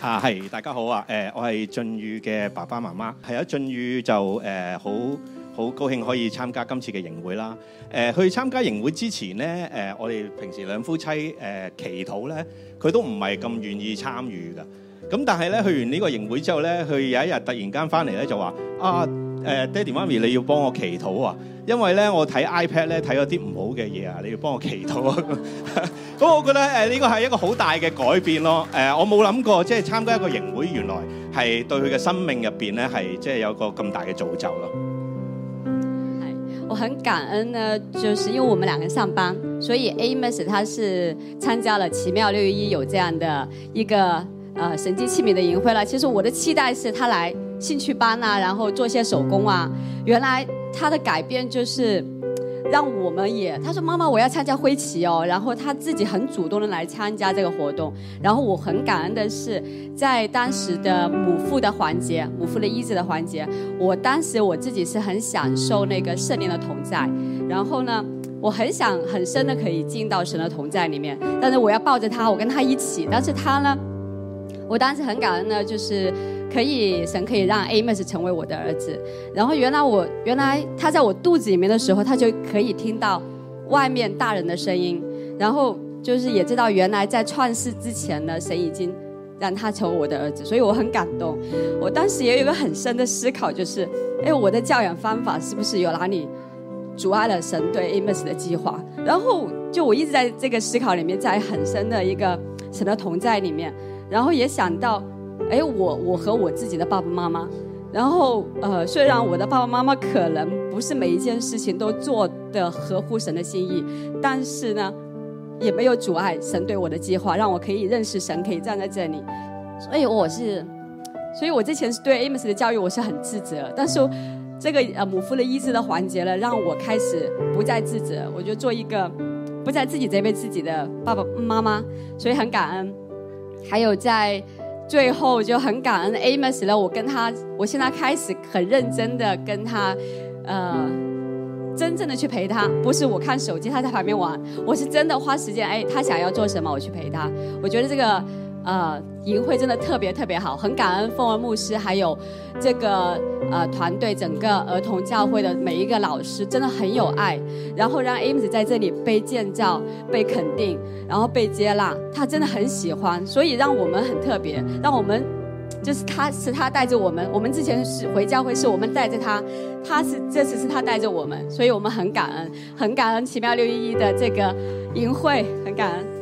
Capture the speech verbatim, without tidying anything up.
啊，係大家好啊！誒、呃，我係俊宇嘅爸爸媽媽，係啊，俊宇就誒好好高興可以參加今次嘅營會啦。誒、呃，去參加營會之前咧，誒、呃，我哋平時兩夫妻誒、呃、祈禱咧，佢都唔係咁願意參與㗎。咁但係咧，去完呢個營會之後咧，佢有一日突然間翻嚟咧，就話啊誒、呃，爹哋媽咪你要幫我祈禱啊！因為咧我睇 iPad 咧睇咗啲唔好嘅嘢啊，你要幫我祈禱啊！咁我覺得誒呢個係一個好大嘅改變咯。誒、呃、我冇諗過即係參加一個營會，原來係對佢嘅生命入邊咧係即係有個咁大嘅造就咯。 我很感恩呢，就是因為我們兩個上班，所以 Amos 他是參加了奇妙六一一有這樣的一個呃神蹟器皿的營會啦。其實我的期待是他來興趣班啊，然後做些手工啊。原來他的改變就是讓我們也，他說媽媽我要參加揮旗哦，然後他自己很主動的來參加這個活動。然後我很感恩的是，在當時的母父的環節，母父的醫治的環節，我當時我自己是很享受那個聖靈的同在。然後呢，我很想很深的可以進到神的同在裡面，但是我要抱着他，我跟他一起。但是他呢，我當時很感恩呢，就是可以神可以讓 Amos 成為我的兒子。然後原來我原來他在我肚子裡面的時候，他就可以聽到外面大人的聲音。然後就是也知道原來在創世之前呢，神已經讓他成為我的兒子，所以我很感動。我當時也有一個很深的思考，就是哎，我的教養方法是不是有哪裡阻礙了神對 Amos 的計劃？然後就我一直在這個思考裡面，在很深的一個神的同在裡面，然後也想到哎，我我和我自己的爸爸媽媽，然後呃，雖然我的爸爸媽媽可能不是每一件事情都做得合乎神的心意，但是呢，也沒有阻礙神對我的計劃，讓我可以認識神，可以站在這裡。所以我是，所以我之前是對 Amos 的教育我是很自責，但是這個呃母父的醫治的環節呢，讓我開始不再自責，我就做一個不再自己責備自己的爸爸媽媽，所以很感恩。還有在最後就很感恩 Amos 呢，我跟他，我現在開始很認真的跟他，呃，真正的去陪他，不是我看手機他在旁邊玩，我是真的花時間，哎，他想要做什麼我去陪他。我覺得這個呃營會真的特別特別好，很感恩鳳兒牧師還有這個呃團隊，整個兒童教會的每一個老師真的很有愛，然後讓 Amos 在這裡被建造、被肯定，然後被接納，他真的很喜歡，所以讓我們很特別，讓我們就是他是他帶着我們，我們之前是回教會是我們帶着他，他是這次是他帶着我們，所以我們很感恩，很感恩奇妙六一一的這個營會，很感恩。